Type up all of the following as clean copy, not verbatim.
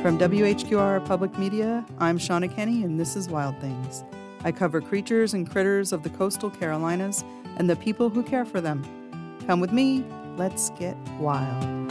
From WHQR Public Media, I'm Shauna Kenny, and this is Wild Things. I cover creatures and critters of the coastal Carolinas and the people who care for them. Come with me, let's get wild.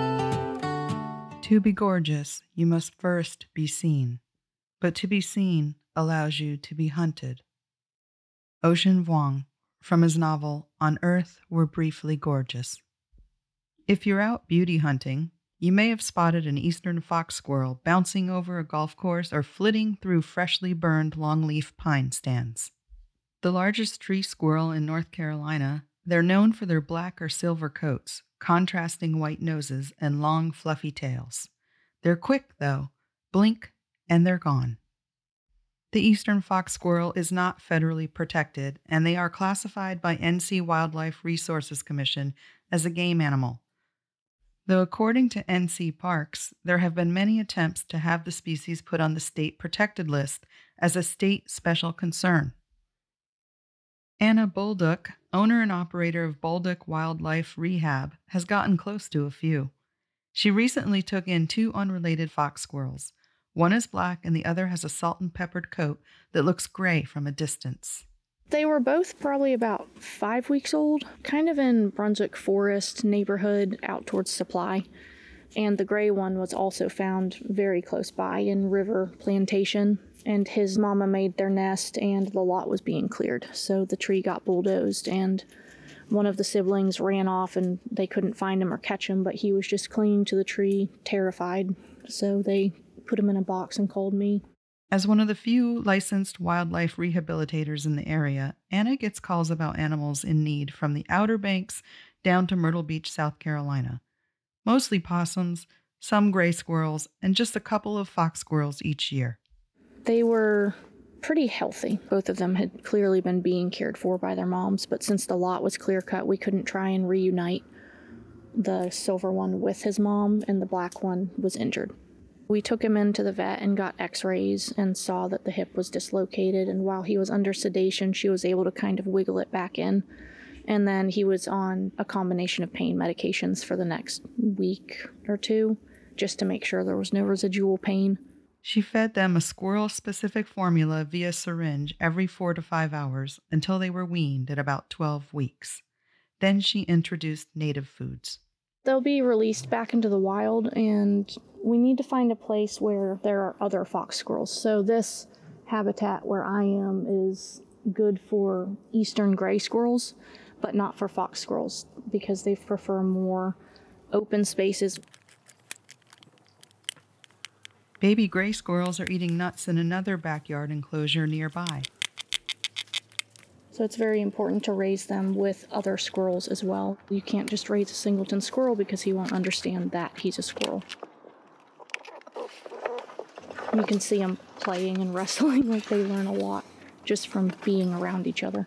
To be gorgeous, you must first be seen. But to be seen allows you to be hunted. Ocean Vuong, from his novel On Earth We're Briefly Gorgeous. If you're out beauty hunting, you may have spotted an eastern fox squirrel bouncing over a golf course or flitting through freshly burned longleaf pine stands. The largest tree squirrel in North Carolina, they're known for their black or silver coats, contrasting white noses, and long, fluffy tails. They're quick, though. Blink, and they're gone. The eastern fox squirrel is not federally protected, and they are classified by NC Wildlife Resources Commission as a game animal. Though according to NC Parks, there have been many attempts to have the species put on the state protected list as a state special concern. Anna Bolduc, owner and operator of Bolduc Wildlife Rehab, has gotten close to a few. She recently took in 2 unrelated fox squirrels. One is black and the other has a salt and peppered coat that looks gray from a distance. They were both probably about 5 weeks old, kind of in Brunswick Forest neighborhood out towards Supply. And the gray one was also found very close by in River Plantation. And his mama made their nest and the lot was being cleared. So the tree got bulldozed and one of the siblings ran off and they couldn't find him or catch him, but he was just clinging to the tree, terrified. So they put him in a box and called me. As one of the few licensed wildlife rehabilitators in the area, Anna gets calls about animals in need from the Outer Banks down to Myrtle Beach, South Carolina. Mostly possums, some gray squirrels, and just a couple of fox squirrels each year. They were pretty healthy. Both of them had clearly been being cared for by their moms, but since the lot was clear-cut, we couldn't try and reunite the silver one with his mom, and the black one was injured. We took him into the vet and got x-rays and saw that the hip was dislocated, and while he was under sedation, she was able to kind of wiggle it back in. And then he was on a combination of pain medications for the next week or 2, just to make sure there was no residual pain. She fed them a squirrel-specific formula via syringe every 4 to 5 hours until they were weaned at about 12 weeks. Then she introduced native foods. They'll be released back into the wild, and we need to find a place where there are other fox squirrels. So this habitat where I am is good for eastern gray squirrels, but not for fox squirrels because they prefer more open spaces. Baby gray squirrels are eating nuts in another backyard enclosure nearby. So it's very important to raise them with other squirrels as well. You can't just raise a singleton squirrel because he won't understand that he's a squirrel. You can see them playing and wrestling, like they learn a lot just from being around each other.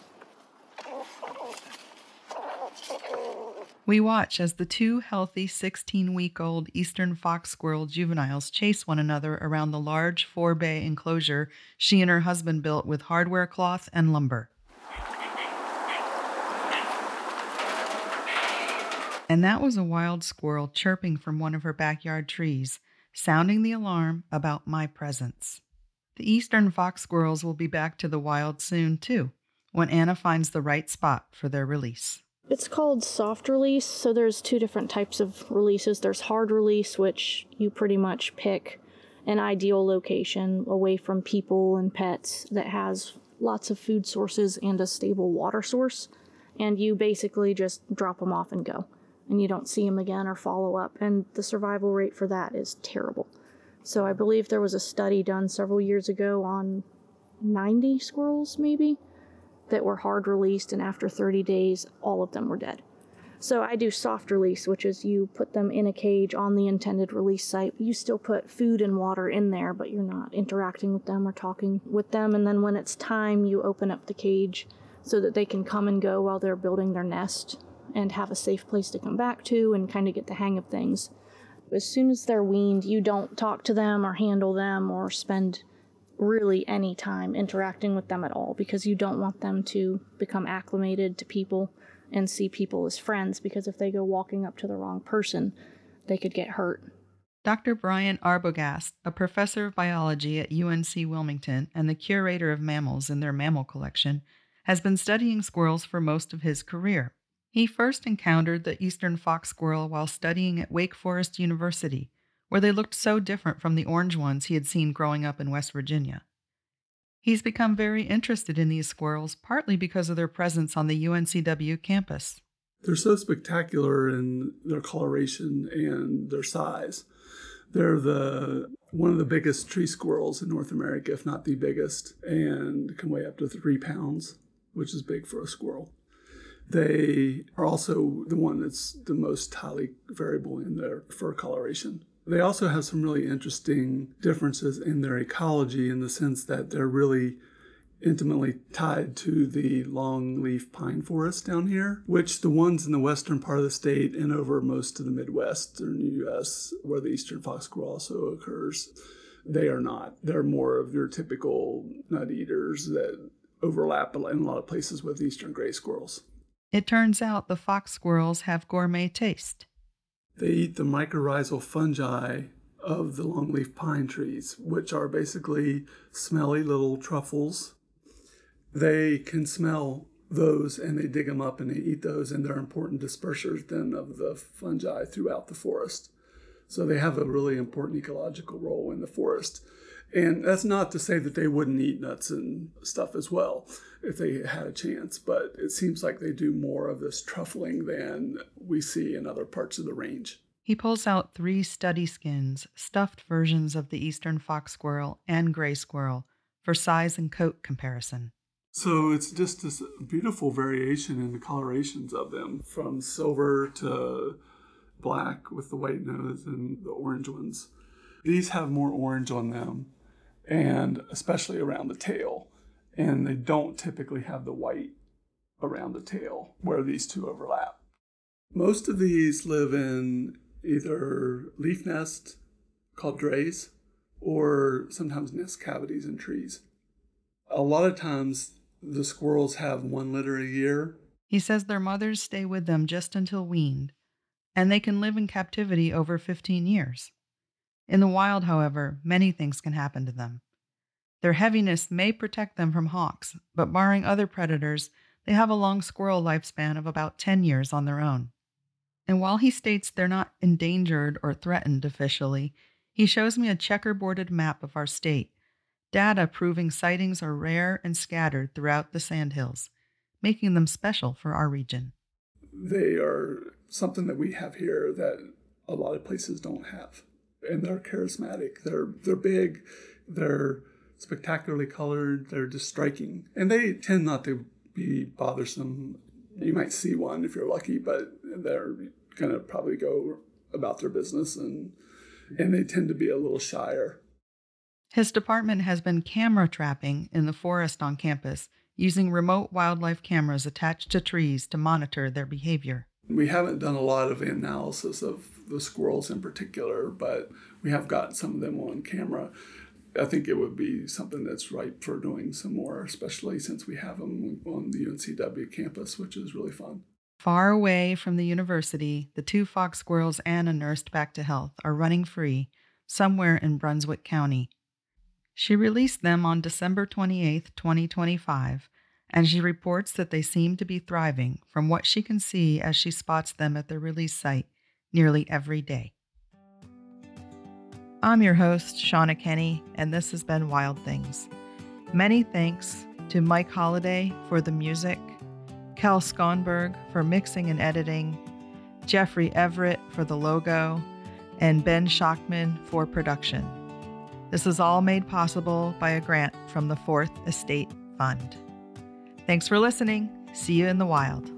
We watch as the 2 healthy 16-week-old eastern fox squirrel juveniles chase one another around the large 4-bay enclosure she and her husband built with hardware cloth and lumber. And that was a wild squirrel chirping from one of her backyard trees, sounding the alarm about my presence. The eastern fox squirrels will be back to the wild soon, too, when Anna finds the right spot for their release. It's called soft release, so there's 2 different types of releases. There's hard release, which you pretty much pick an ideal location away from people and pets that has lots of food sources and a stable water source, and you basically just drop them off and go. And you don't see them again or follow up, and the survival rate for that is terrible. So I believe there was a study done several years ago on 90 squirrels, maybe, that were hard released, and after 30 days, all of them were dead. So I do soft release, which is you put them in a cage on the intended release site. You still put food and water in there, but you're not interacting with them or talking with them. And then when it's time, you open up the cage so that they can come and go while they're building their nest and have a safe place to come back to and kind of get the hang of things. As soon as they're weaned, you don't talk to them or handle them or spend really any time interacting with them at all, because you don't want them to become acclimated to people and see people as friends, because if they go walking up to the wrong person, they could get hurt. Dr. Brian Arbogast, a professor of biology at UNC Wilmington and the curator of mammals in their mammal collection, has been studying squirrels for most of his career. He first encountered the eastern fox squirrel while studying at Wake Forest University, where they looked so different from the orange ones he had seen growing up in West Virginia. He's become very interested in these squirrels, partly because of their presence on the UNCW campus. They're so spectacular in their coloration and their size. They're one of the biggest tree squirrels in North America, if not the biggest, and can weigh up to 3 pounds, which is big for a squirrel. They are also the one that's the most highly variable in their fur coloration. They also have some really interesting differences in their ecology in the sense that they're really intimately tied to the longleaf pine forest down here, which the ones in the western part of the state and over most of the Midwestern U.S., where the eastern fox squirrel also occurs, they are not. They're more of your typical nut eaters that overlap in a lot of places with eastern gray squirrels. It turns out the fox squirrels have gourmet taste. They eat the mycorrhizal fungi of the longleaf pine trees, which are basically smelly little truffles. They can smell those and they dig them up and they eat those, and they're important dispersers then of the fungi throughout the forest. So they have a really important ecological role in the forest. And that's not to say that they wouldn't eat nuts and stuff as well if they had a chance, but it seems like they do more of this truffling than we see in other parts of the range. He pulls out 3 study skins, stuffed versions of the eastern fox squirrel and gray squirrel, for size and coat comparison. So it's just this beautiful variation in the colorations of them, from silver to black with the white nose and the orange ones. These have more orange on them, and especially around the tail. And they don't typically have the white around the tail where these two overlap. Most of these live in either leaf nests called drays or sometimes nest cavities in trees. A lot of times the squirrels have 1 litter a year. He says their mothers stay with them just until weaned, and they can live in captivity over 15 years. In the wild, however, many things can happen to them. Their heaviness may protect them from hawks, but barring other predators, they have a long squirrel lifespan of about 10 years on their own. And while he states they're not endangered or threatened officially, he shows me a checkerboarded map of our state, data proving sightings are rare and scattered throughout the sandhills, making them special for our region. They are something that we have here that a lot of places don't have. And they're charismatic. They're big. They're spectacularly colored. They're just striking. And they tend not to be bothersome. You might see one if you're lucky, but they're going to probably go about their business, and they tend to be a little shyer. His department has been camera trapping in the forest on campus, using remote wildlife cameras attached to trees to monitor their behavior. We haven't done a lot of analysis of the squirrels in particular, but we have got some of them on camera. I think it would be something that's ripe for doing some more, especially since we have them on the UNCW campus, which is really fun. Far away from the university, the 2 fox squirrels Anna nursed back to health are running free somewhere in Brunswick County. She released them on December 28, 2025, and she reports that they seem to be thriving from what she can see as she spots them at the release site nearly every day. I'm your host, Shauna Kenny, and this has been Wild Things. Many thanks to Mike Holliday for the music, Kel Skonberg for mixing and editing, Jeffrey Everett for the logo, and Ben Schachman for production. This is all made possible by a grant from the Fourth Estate Fund. Thanks for listening. See you in the wild.